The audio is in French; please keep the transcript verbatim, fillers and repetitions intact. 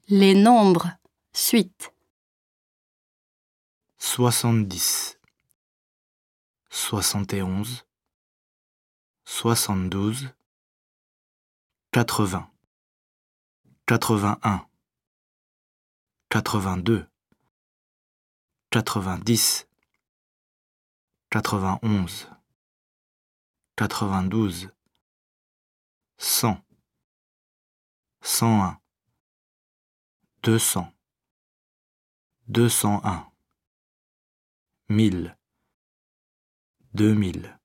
Les nombres. Suite. soixante-dix, soixante et onze, soixante-douze, quatre-vingts, quatre-vingt-un, quatre-vingt-deux, quatre-vingt-dix, quatre-vingt-onze, quatre-vingt-douze, cent, cent un, deux cents, deux cent un, mille, deux mille.